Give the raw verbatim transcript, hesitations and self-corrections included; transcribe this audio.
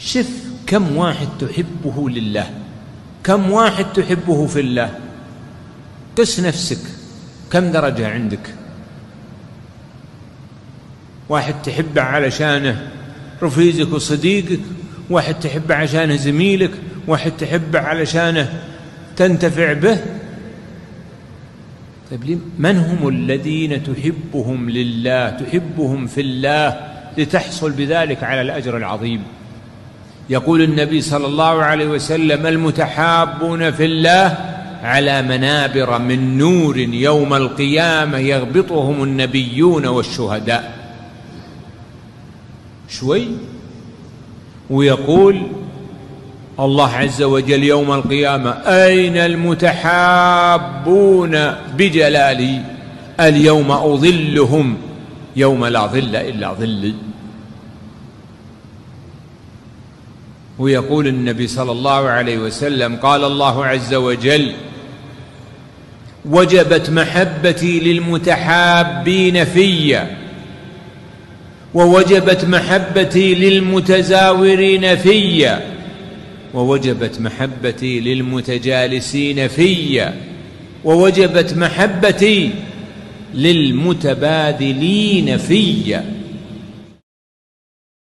شف كم واحد تحبه لله، كم واحد تحبه في الله، قس نفسك كم درجة عندك. واحد تحبه علشانه رفيقك وصديقك، واحد تحبه علشانه زميلك، واحد تحبه علشانه تنتفع به. طيب من هم الذين تحبهم لله، تحبهم في الله لتحصل بذلك على الأجر العظيم؟ يقول النبي صلى الله عليه وسلم: المتحابون في الله على منابر من نور يوم القيامة يغبطهم النبيون والشهداء. شوي ويقول الله عز وجل يوم القيامة: أين المتحابون بجلالي اليوم أظلهم يوم لا ظل إلا ظلي. ويقول النبي صلى الله عليه وسلم: قال الله عز وجل: وجبت محبتي للمتحابين في، ووجبت محبتي للمتزاورين في، ووجبت محبتي للمتجالسين في، ووجبت محبتي للمتبادلين في.